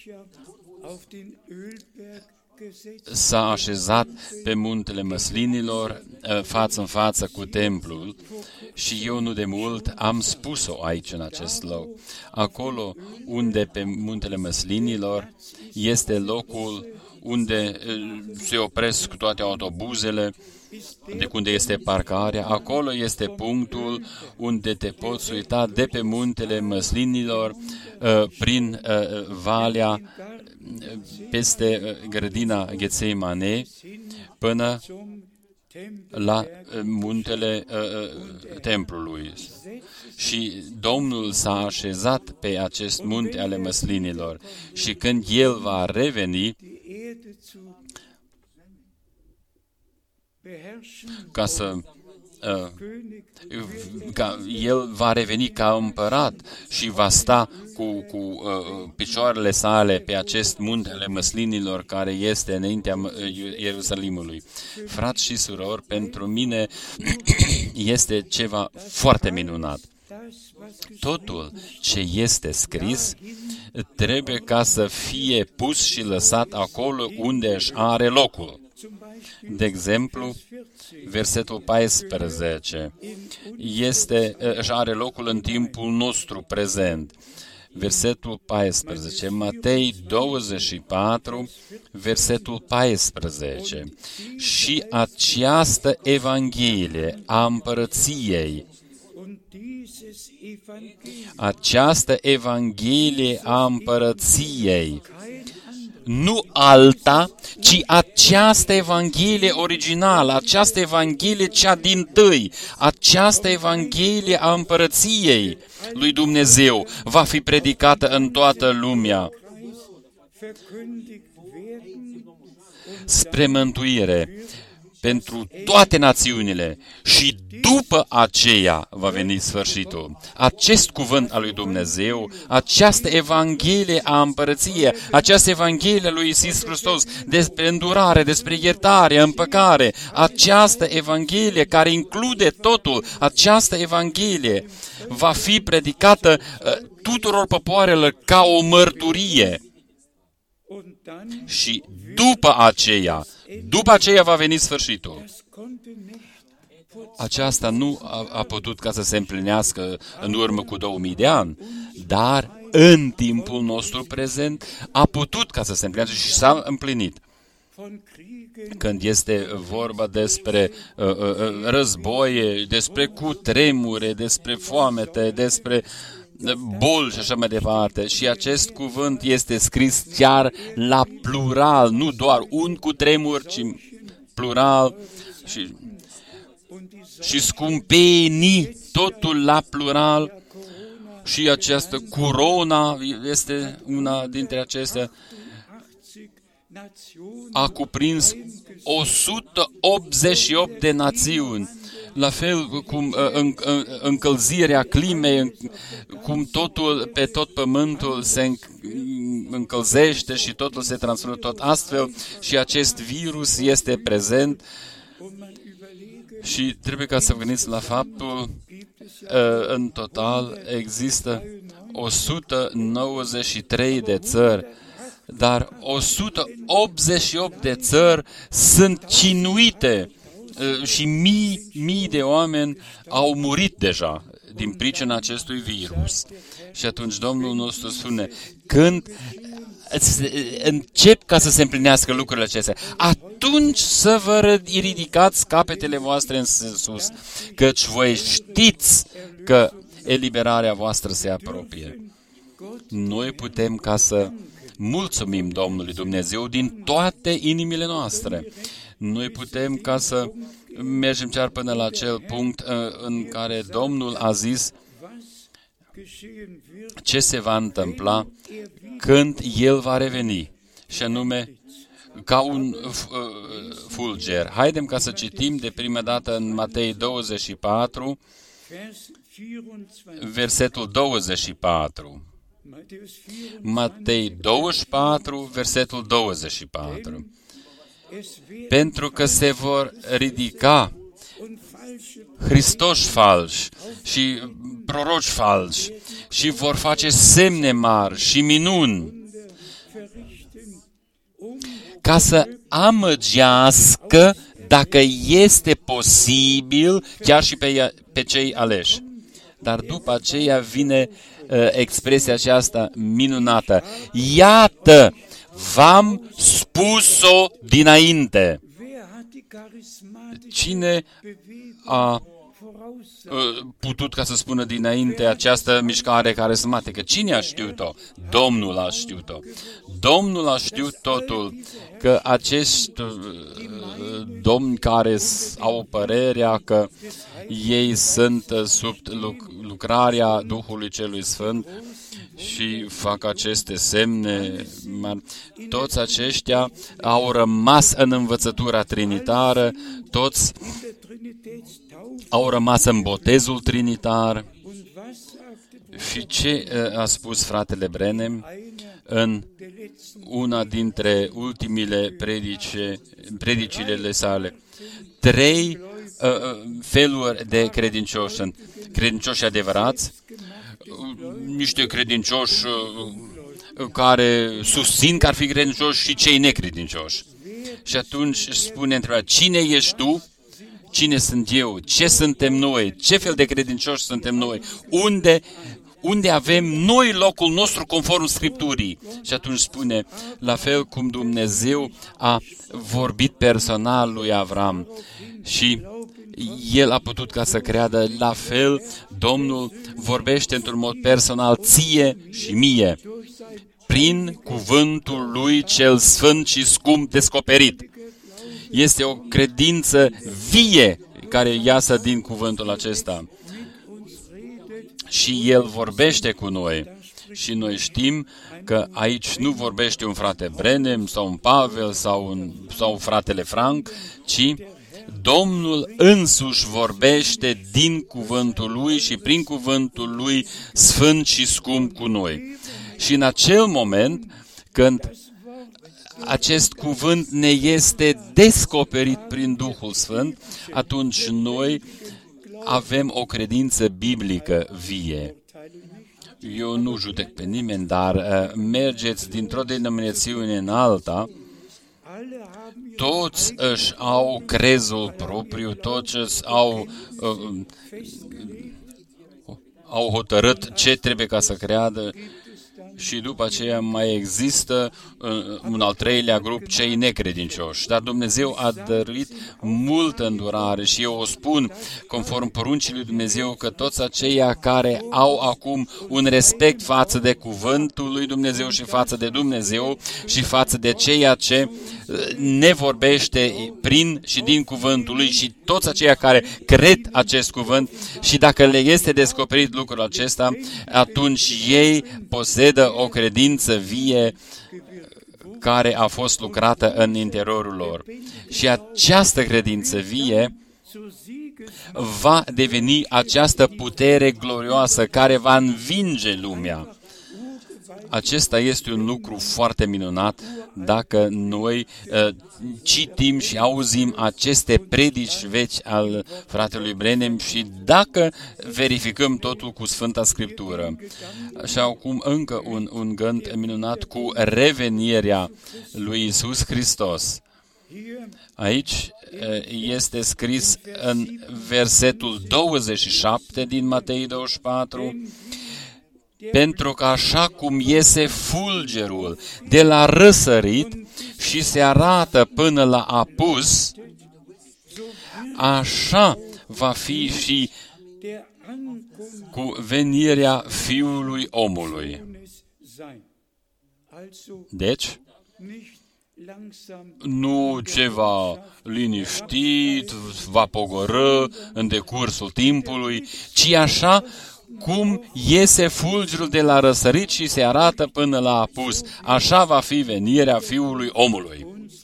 s-a așezat pe muntele Măslinilor, față în față cu templul, și eu nu de mult am spus-o aici în acest loc. Acolo unde pe muntele Măslinilor este locul unde se opresc toate autobuzele, de unde este parcarea, acolo este punctul unde te poți uita de pe muntele Măslinilor prin valea peste grădina Ghetsemane până la muntele templului. Și Domnul s-a așezat pe acest munte ale Măslinilor și când El va reveni ca să Ca el va reveni ca împărat și va sta cu, cu uh, picioarele sale pe acest munte ale măslinilor care este înaintea Ierusalimului. Frați și surori, pentru mine este ceva foarte minunat. Totul ce este scris trebuie ca să fie pus și lăsat acolo unde își are locul. De exemplu, versetul paisprezece este, își are locul în timpul nostru prezent. Versetul paisprezece, Matei douăzeci și patru, versetul paisprezece. Și această Evanghelie a împărăției, această Evanghelie a împărăției, nu alta, ci această Evanghelie originală, această Evanghelie cea dintâi, această Evanghelie a împărăției lui Dumnezeu va fi predicată în toată lumea spre mântuire pentru toate națiunile și după aceea va veni sfârșitul. Acest cuvânt al lui Dumnezeu, această Evanghelie a împărăției, această Evanghelie a lui Iisus Hristos despre îndurare, despre iertare, împăcare, această Evanghelie care include totul, această Evanghelie va fi predicată uh, tuturor popoarelor ca o mărturie. Și după aceea, după aceea va veni sfârșitul. Aceasta nu a, a putut ca să se împlinească în urmă cu două mii de ani, dar în timpul nostru prezent a putut ca să se împlinească și s-a împlinit. Când este vorba despre uh, uh, războaie, despre cutremure, despre foamete, despre boli și așa mai departe. Și acest cuvânt este scris chiar la plural, nu doar un cutremur, ci plural și, și scumpenii, totul la plural. Și această corona este una dintre acestea. A cuprins o sută optzeci și opt de națiuni. La fel cum încălzirea climei, cum totul pe tot pământul se încălzește și totul se transformă tot astfel și acest virus este prezent și trebuie ca să vă gândiți la faptul în total există o sută nouăzeci și trei de țări, dar o sută optzeci și opt de țări sunt cinuite și mii, mii de oameni au murit deja din pricina acestui virus. Și atunci Domnul nostru spune, când încep ca să se împlinească lucrurile acestea, atunci să vă ridicați capetele voastre în sus, căci voi știți că eliberarea voastră se apropie. Noi putem ca să mulțumim Domnului Dumnezeu din toate inimile noastre. Noi putem ca să mergem chiar până la acel punct în care Domnul a zis ce se va întâmpla când El va reveni, și anume ca un fulger. Haidem ca să citim de prima dată în Matei douăzeci și patru, versetul douăzeci și patru. Matei douăzeci și patru, versetul douăzeci și patru. Pentru că se vor ridica Hristoși falși și proroci falși și vor face semne mari și minuni ca să amăgească, dacă este posibil, chiar și pe, pe cei aleși. Dar după aceea vine uh, expresia aceasta minunată. Iată, v-am spus-o dinainte. Cine a putut ca să spună dinainte această mișcare carismatică? Cine a știut-o? Domnul a știut-o. Domnul a știut totul, că acești domni care au părerea că ei sunt sub lucrarea Duhului Celui Sfânt și fac aceste semne, toți aceștia au rămas în învățătura trinitară, toți au rămas în botezul trinitar. Și ce a spus fratele Branham în una dintre ultimile predice, predicile sale? Trei uh, feluri de credincioși sunt. Credincioși adevărați, niște credincioși uh, care susțin că ar fi credincioși și cei necredincioși. Și atunci spune întrebarea, cine ești tu? Cine sunt eu? Ce suntem noi? Ce fel de credincioși suntem noi? Unde, unde avem noi locul nostru conform Scripturii? Și atunci spune, la fel cum Dumnezeu a vorbit personal lui Avram și el a putut ca să creadă, la fel Domnul vorbește într-un mod personal ție și mie, prin cuvântul lui cel sfânt și scump descoperit. Este o credință vie care iasă din cuvântul acesta. Și El vorbește cu noi. Și noi știm că aici nu vorbește un frate Branham sau un Pavel sau, un, sau fratele Frank, ci Domnul însuși vorbește din cuvântul Lui și prin cuvântul Lui sfânt și scump cu noi. Și în acel moment, când acest cuvânt ne este descoperit prin Duhul Sfânt, atunci noi avem o credință biblică vie. Eu nu judec pe nimeni, dar uh, mergeți dintr-o denominațiune în alta, toți își au crezul propriu, toți își au, uh, au hotărât ce trebuie ca să creadă. Și după aceea mai există uh, un al treilea grup, cei necredincioși. Dar Dumnezeu a dăruit multă îndurare și eu o spun conform poruncii lui Dumnezeu că toți aceia care au acum un respect față de cuvântul lui Dumnezeu și față de Dumnezeu și față de ceea ce ne vorbește prin și din cuvântul lui și toți aceia care cred acest cuvânt și dacă le este descoperit lucrul acesta, atunci ei posedă o credință vie care a fost lucrată în interiorul lor. Și această credință vie va deveni această putere glorioasă care va învinge lumea. Acesta este un lucru foarte minunat dacă noi uh, citim și auzim aceste predici vechi al fratelui Branham și dacă verificăm totul cu Sfânta Scriptură. Și acum încă un, un gând minunat cu revenirea lui Iisus Hristos. Aici este scris în versetul douăzeci și șapte din Matei douăzeci și patru, pentru că așa cum iese fulgerul de la răsărit și se arată până la apus, așa va fi și cu venirea Fiului Omului. Deci, nu ceva liniștit, va pogorâ în decursul timpului, ci așa cum iese fulgerul de la răsărit și se arată până la apus. Așa va fi venirea Fiului Omului.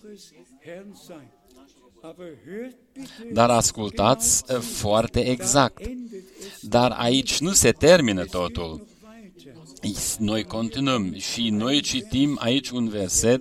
Dar ascultați foarte exact. Dar aici nu se termină totul. Noi continuăm și noi citim aici un verset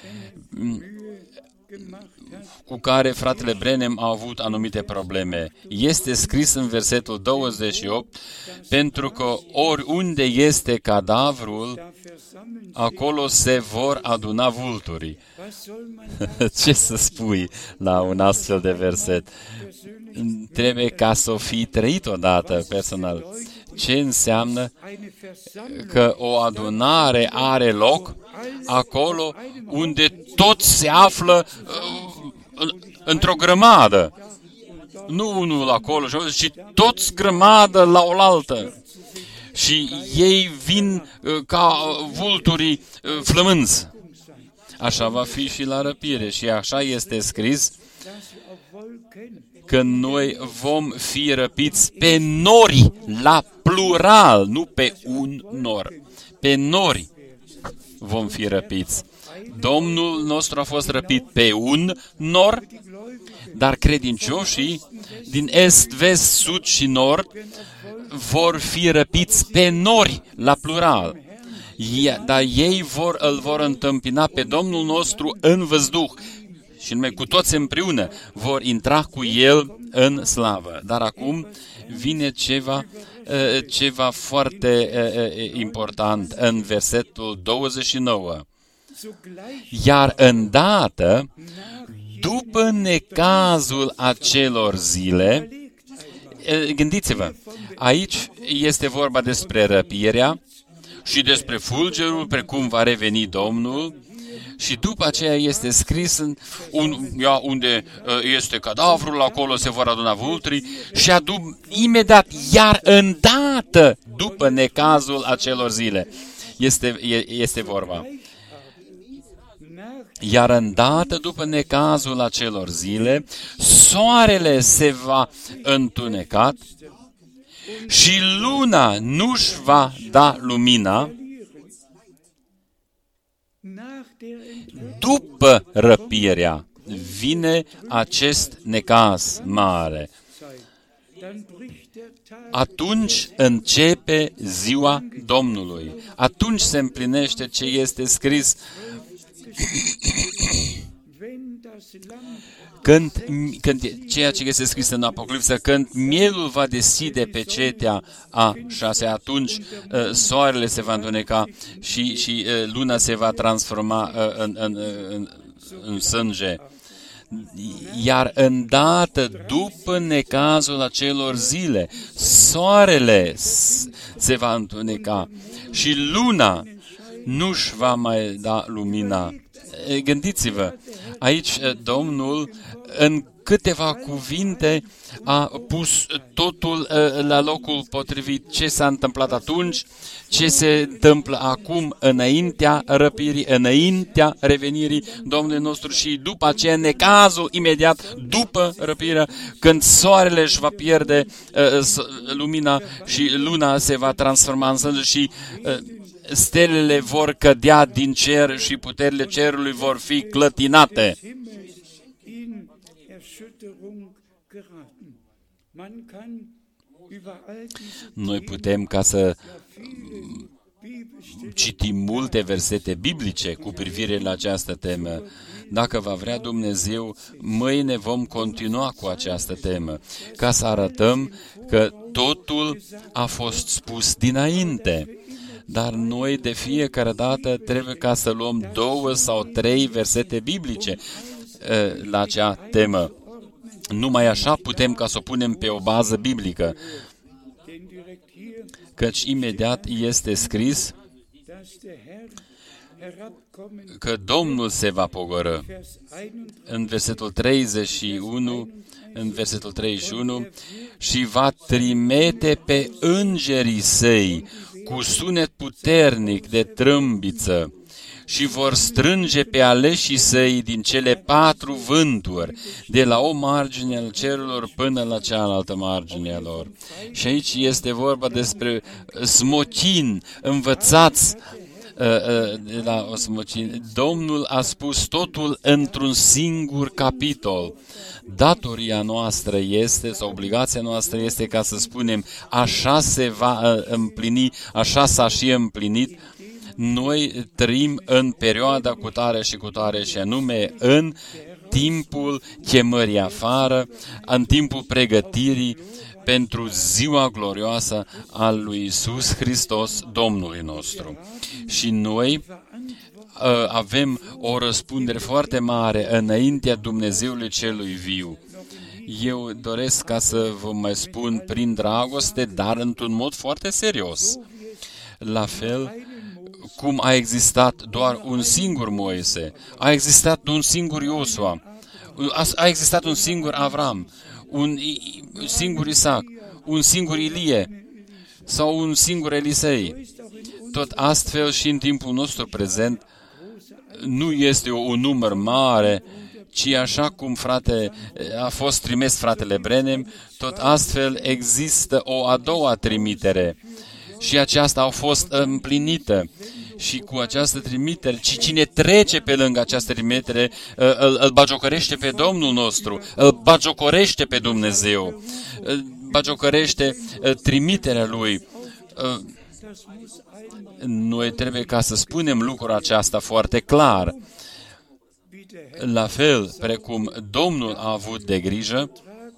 cu care fratele Branham a avut anumite probleme. Este scris în versetul douăzeci și opt, pentru că oriunde este cadavrul, acolo se vor aduna vulturii. Ce să spui la un astfel de verset? Trebuie ca să o fi trăit odată personal. Ce înseamnă că o adunare are loc acolo unde toți se află uh, într-o grămadă. Nu unul acolo, ci toți grămadă la oaltă. Și ei vin uh, ca vulturii uh, flămânzi. Așa va fi și la răpire. Și așa este scris că noi vom fi răpiți pe nori, la plural, nu pe un nor. Pe nori vom fi răpiți. Domnul nostru a fost răpit pe un nor, dar credincioșii din est, vest, sud și nord vor fi răpiți pe nori, la plural. Dar ei vor, îl vor întâmpina pe Domnul nostru în văzduh și numai cu toți împreună vor intra cu El în slavă. Dar acum vine ceva, ceva foarte important în versetul douăzeci și nouă. Iar îndată, după necazul acelor zile, gândiți-vă, aici este vorba despre răpirea și despre fulgerul, precum va reveni Domnul, și după aceea este scris în un, ia, unde este cadavrul, acolo se vor aduna vulturii și adu imediat, iar îndată, după necazul acelor zile, este, este vorba. Iar îndată după necazul acelor zile, soarele se va întuneca și luna nu-și va da lumina. După răpirea vine acest necaz mare. Atunci începe ziua Domnului. Atunci se împlinește ce este scris. Când, când ceea ce este scris în Apocalipsă, când mielul va deschide pe cetea a șase, atunci uh, soarele se va întuneca și, și uh, luna se va transforma uh, în, în, în, în sânge. Iar îndată după necazul acelor zile, soarele se va întuneca și luna nu-și va mai da lumina. Gândiți-vă, aici Domnul în câteva cuvinte a pus totul la locul potrivit. Ce s-a întâmplat atunci, ce se întâmplă acum înaintea răpirii, înaintea revenirii Domnului nostru și după aceea necazul imediat după răpirea, când soarele își va pierde lumina și luna se va transforma în sânge și stelele vor cădea din cer și puterile cerului vor fi clătinate. Noi putem ca să citim multe versete biblice cu privire la această temă. Dacă va vrea Dumnezeu, mâine vom continua cu această temă, ca să arătăm că totul a fost spus dinainte. Dar noi de fiecare dată trebuie ca să luăm două sau trei versete biblice uh, la acea temă. Numai așa putem ca să o punem pe o bază biblică. Căci imediat este scris că Domnul se va pogorî. În versetul treizeci și unu, în versetul treizeci și unu, și va trimite pe îngerii săi cu sunet puternic de trâmbiță și vor strânge pe aleșii săi din cele patru vânturi, de la o margine al cerurilor până la cealaltă margine a lor. Și aici este vorba despre smochin, învățați de la o smochin. Domnul a spus totul într-un singur capitol. Datoria noastră este, sau obligația noastră este ca să spunem, așa se va împlini, așa s-a și împlinit. Noi trăim în perioada cu tare și cu tare și anume în timpul chemării afară, în timpul pregătirii pentru ziua glorioasă a lui Iisus Hristos, Domnului nostru. Și noi avem o răspundere foarte mare înaintea Dumnezeului celui viu. Eu doresc ca să vă mai spun prin dragoste, dar într-un mod foarte serios. La fel cum a existat doar un singur Moise, a existat un singur Iosua, a existat un singur Avram, un singur Isaac, un singur Ilie sau un singur Elisei. Tot astfel și în timpul nostru prezent nu este un număr mare, ci așa cum frate, a fost trimis fratele Branham, tot astfel există o a doua trimitere și aceasta a fost împlinită. Și cu această trimitere, ci cine trece pe lângă această trimitere, îl, îl bagiocorește pe Domnul nostru, îl bagiocorește pe Dumnezeu, îl bagiocorește trimiterea Lui. Noi trebuie ca să spunem lucrul acesta foarte clar. La fel, precum Domnul a avut de grijă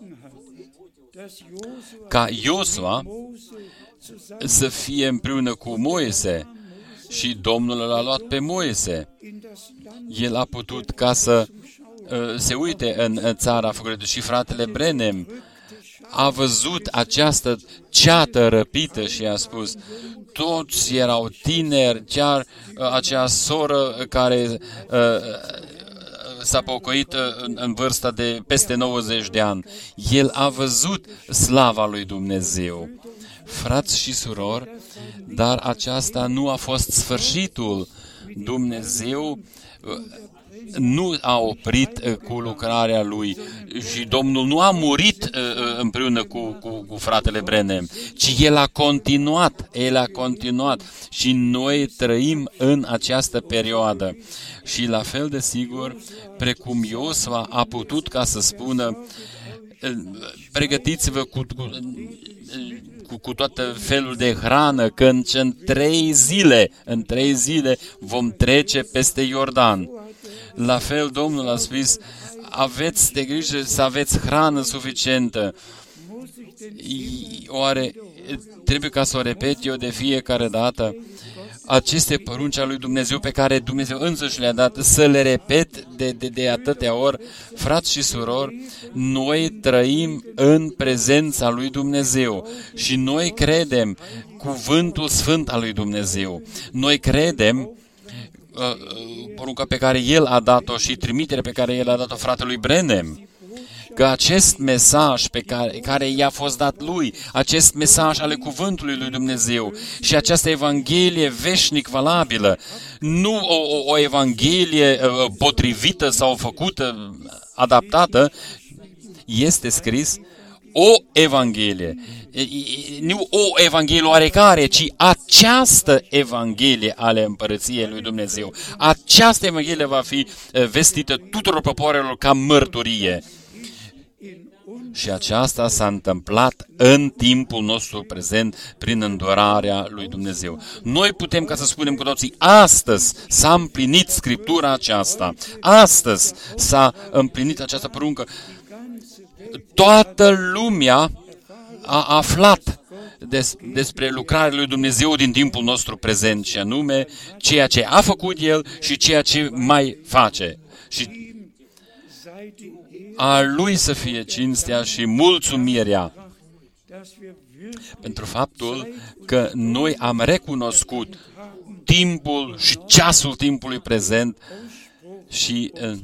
ca Iosua să fie împreună cu Moise și Domnul l-a luat pe Moise. El a putut ca să uh, se uite în, în țara făcută și fratele Brenem a văzut această ceată răpită și a spus, toți erau tineri, chiar uh, acea soră care uh, s-a pocăit în, în vârsta de peste nouăzeci de ani. El a văzut slava lui Dumnezeu. Frați și surori, dar aceasta nu a fost sfârșitul. Dumnezeu nu a oprit cu lucrarea Lui și Domnul nu a murit împreună cu, cu, cu fratele Brenem, ci El a continuat, El a continuat și noi trăim în această perioadă. Și la fel de sigur, precum Iosua a putut ca să spună, pregătiți-vă cu, cu, cu, cu toată felul de hrană, că în, în trei zile, în trei zile vom trece peste Iordan. La fel, Domnul a spus, aveți de grijă să aveți hrană suficientă. Oare trebuie ca să o repet eu de fiecare dată? Aceste porunci ale lui Dumnezeu pe care Dumnezeu însuși le-a dat, să le repet de, de, de atâtea ori, frați și surori, noi trăim în prezența lui Dumnezeu și noi credem cuvântul sfânt al lui Dumnezeu. Noi credem uh, porunca pe care El a dat-o și trimiterea pe care El a dat-o fratelui Brenem, că acest mesaj pe care, care i-a fost dat lui, acest mesaj ale cuvântului lui Dumnezeu și această evanghelie veșnic valabilă, nu o, o, o evanghelie uh, potrivită sau făcută, adaptată, este scris o evanghelie. Nu o evanghelie oarecare, ci această evanghelie ale împărăției lui Dumnezeu. Această evanghelie va fi vestită tuturor popoarelor ca mărturie. Și aceasta s-a întâmplat în timpul nostru prezent prin îndurarea lui Dumnezeu. Noi putem ca să spunem cu toții, astăzi s-a împlinit Scriptura aceasta, astăzi s-a împlinit această poruncă. Toată lumea a aflat des, despre lucrarea lui Dumnezeu din timpul nostru prezent, și anume ceea ce a făcut El și ceea ce mai face. Și a Lui să fie cinstea și mulțumirea pentru faptul că noi am recunoscut timpul și ceasul timpului prezent și uh,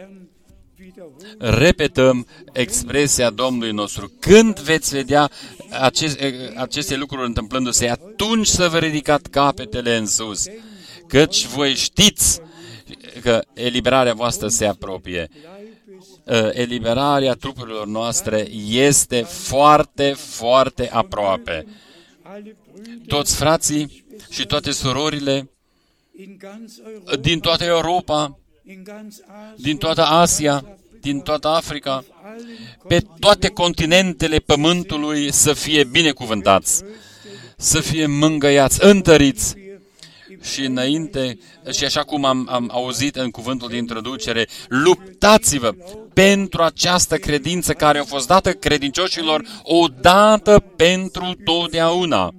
repetăm expresia Domnului nostru. Când veți vedea aceste, aceste lucruri întâmplându-se, atunci să vă ridicați capetele în sus, căci voi știți că eliberarea voastră se apropie. Eliberarea trupurilor noastre este foarte, foarte aproape. Toți frații și toate surorile din toată Europa, din toată Asia, din toată Africa, pe toate continentele pământului să fie binecuvântați, să fie mângăiați, întăriți. Și înainte, și așa cum am, am auzit în cuvântul de introducere, luptați-vă pentru această credință care a fost dată credincioșilor odată pentru totdeauna.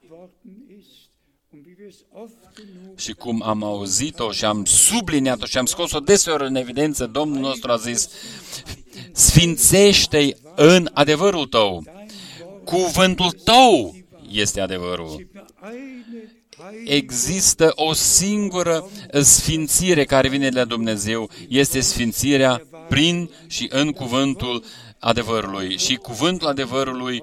Și cum am auzit-o și am subliniat-o și am scos-o deseori în evidență, Domnul nostru a zis, sfințește-i în adevărul tău. Cuvântul tău este adevărul. Există o singură sfințire care vine de la Dumnezeu, este sfințirea prin și în cuvântul adevărului. Și cuvântul adevărului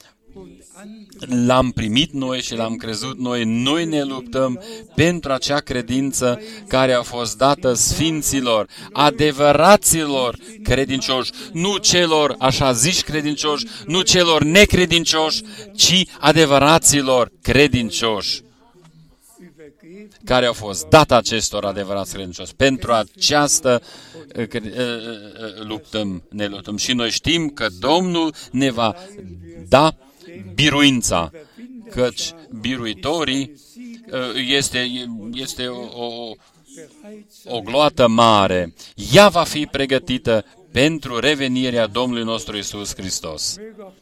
l-am primit noi și l-am crezut noi. Noi ne luptăm pentru acea credință care a fost dată sfinților, adevăraților credincioși, nu celor așa ziși credincioși, nu celor necredincioși, ci adevăraților credincioși. care au fost date acestor adevărați credincioși. Pentru această luptăm, ne luptăm și noi știm că Domnul ne va da biruința, căci biruitorii este, este o, o, o gloată mare. Ea va fi pregătită pentru revenirea Domnului nostru Iisus Hristos.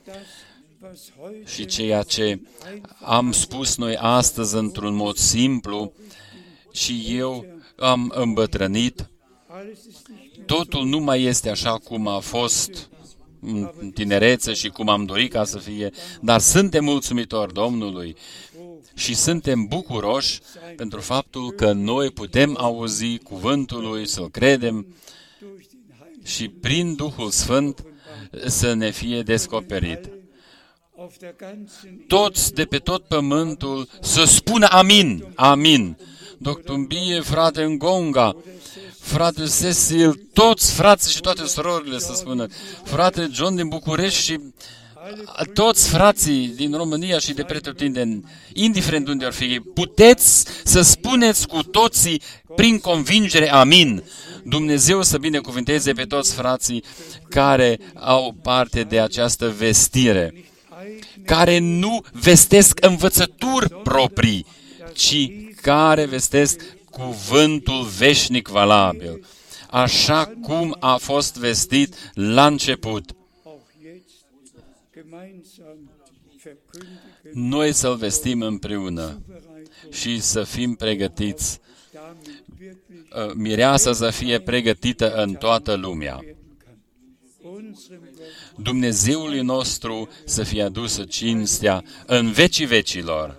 Și ceea ce am spus noi astăzi într-un mod simplu și eu am îmbătrânit, totul nu mai este așa cum a fost în tinerețe și cum am dorit ca să fie, dar suntem mulțumitori Domnului și suntem bucuroși pentru faptul că noi putem auzi cuvântul Lui, să-L credem și prin Duhul Sfânt să ne fie descoperit. Toți de pe tot pământul să spună amin, amin. Doctor Bie, frate Ngonga, frate Cecil, toți frații și toate surorile să spună, frate John din București și toți frații din România și de pretutindeni, indiferent unde ar fi, puteți să spuneți cu toții prin convingere amin. Dumnezeu să binecuvânteze pe toți frații care au parte de această vestire, care nu vestesc învățături proprii, ci care vestesc cuvântul veșnic valabil, așa cum a fost vestit la început. Noi să-l vestim împreună și să fim pregătiți, mireasa să fie pregătită în toată lumea. Dumnezeului nostru să fie adusă cinstea în vecii vecilor.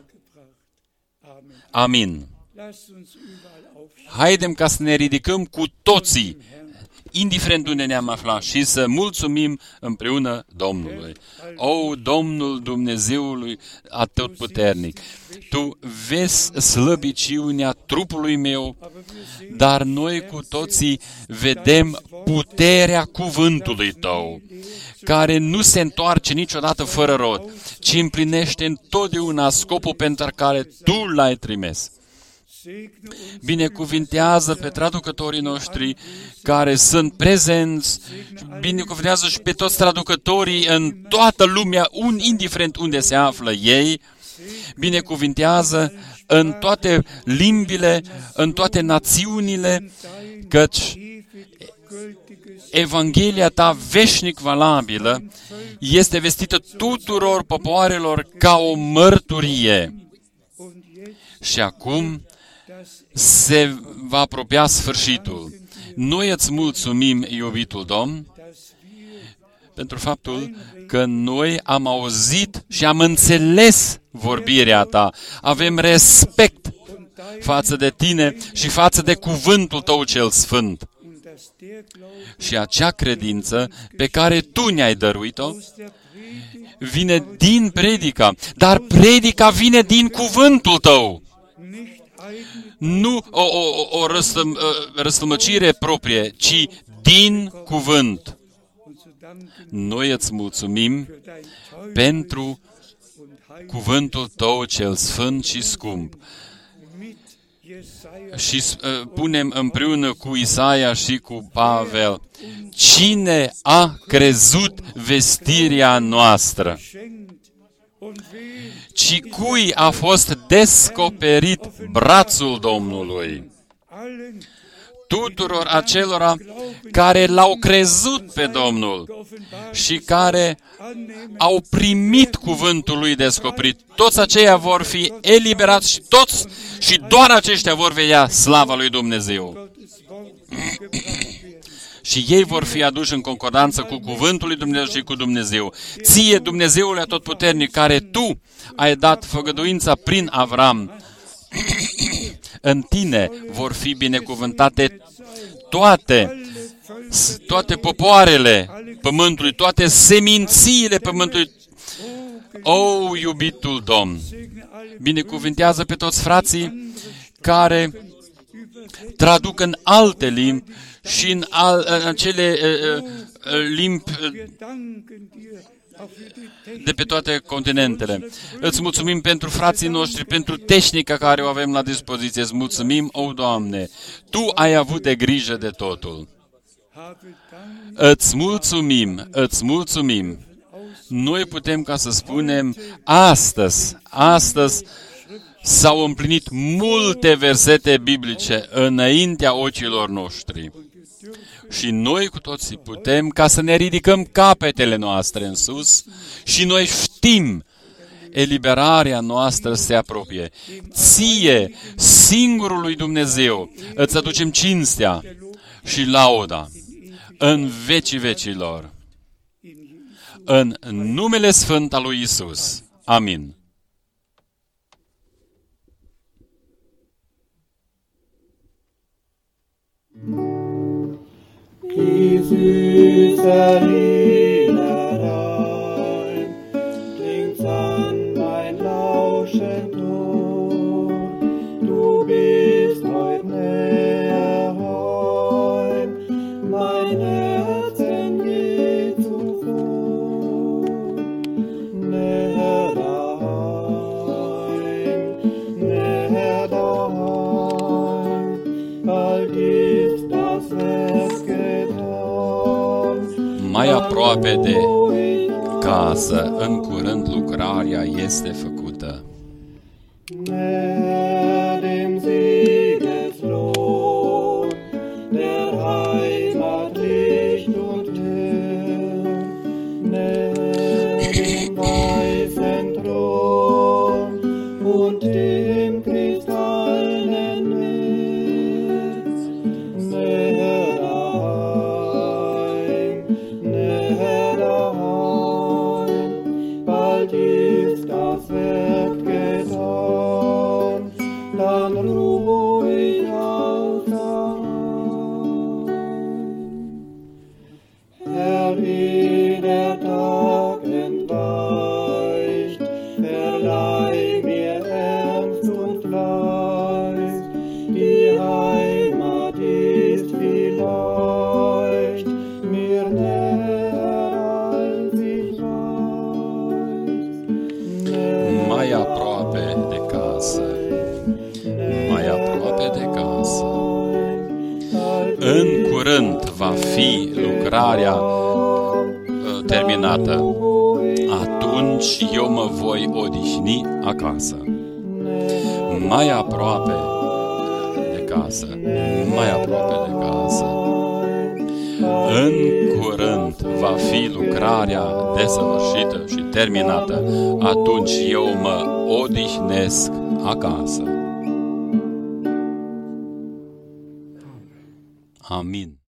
Amin. Haidem ca să ne ridicăm cu toții, indiferent unde ne-am aflat, și să mulțumim împreună Domnului. O, Domnul Dumnezeului atotputernic, Tu vezi slăbiciunea trupului meu, dar noi cu toții vedem puterea cuvântului Tău, care nu se întoarce niciodată fără rod, ci împlinește întotdeauna scopul pentru care Tu L-ai trimis. Binecuvintează pe traducătorii noștri care sunt prezenți, binecuvintează și pe toți traducătorii în toată lumea, un, indiferent unde se află ei, binecuvintează în toate limbile, în toate națiunile, căci Evanghelia Ta veșnic valabilă este vestită tuturor popoarelor ca o mărturie. Și acum se va apropia sfârșitul. Noi îți mulțumim, iubitul Domn, pentru faptul că noi am auzit și am înțeles vorbirea Ta. Avem respect față de Tine și față de cuvântul Tău cel sfânt. Și acea credință pe care Tu ne-ai dăruit-o vine din predica, dar predica vine din cuvântul Tău. Nu o, o, o răstăm, răstămăcire proprie, ci din cuvânt. Noi îți mulțumim pentru cuvântul Tău cel sfânt și scump. Și uh, punem împreună cu Isaia și cu Pavel, cine a crezut vestirea noastră? Ci cui a fost descoperit brațul Domnului? Tuturor acelora care l-au crezut pe Domnul și care au primit cuvântul lui descoperit. Toți aceia vor fi eliberați și toți și doar aceștia vor vedea slava lui Dumnezeu. Și ei vor fi aduși în concordanță cu cuvântul lui Dumnezeu și cu Dumnezeu. Ție, Dumnezeul atotputernic, care Tu ai dat făgăduința prin Avram, în Tine vor fi binecuvântate toate, toate popoarele pământului, toate semințiile pământului. O, iubitul Domn, binecuvintează pe toți frații care traduc în alte limbi și în, al, în acele uh, uh, limbi uh, de pe toate continentele. Îți mulțumim pentru frații noștri, pentru tehnica care o avem la dispoziție. Îți mulțumim, o, Doamne, Tu ai avut de grijă de totul. Îți mulțumim, îți mulțumim. Noi putem ca să spunem, astăzi, astăzi s-au împlinit multe versete biblice înaintea ochilor noștri. Și noi cu toții putem ca să ne ridicăm capetele noastre în sus și noi știm, eliberarea noastră se apropie. Ție, singurului Dumnezeu, îți aducem cinstea și lauda în vecii vecilor. În numele Sfânt al lui Isus. Amin. Die süße Liederein klingt an mein lauschend Ohr. Du bist heut näher heim, mein Herzen geht zuvor. Näher daheim, näher daheim, bald ist das Werk mai aproape de casă, în curând lucrarea este făcută. Näher dem Siegeslohn, der Heimat Licht und Herr, näher dem weißen Thron und dem kristallenen Netz, näher ist das Werk getan, dann ruh ich aus daheim. Herr, wie der Tag entweicht, verleih mir Ernst und Fleiß, die Heimat ist vielleicht mir näher als ich mai aproape de casă, mai aproape de casă. În curând va fi lucrarea terminată. Atunci eu mă voi odihni acasă. Mai aproape de casă, mai aproape de casă. În curând va fi lucrarea desăvârșită și terminată. Atunci eu mă odihnesc acasă. Amin.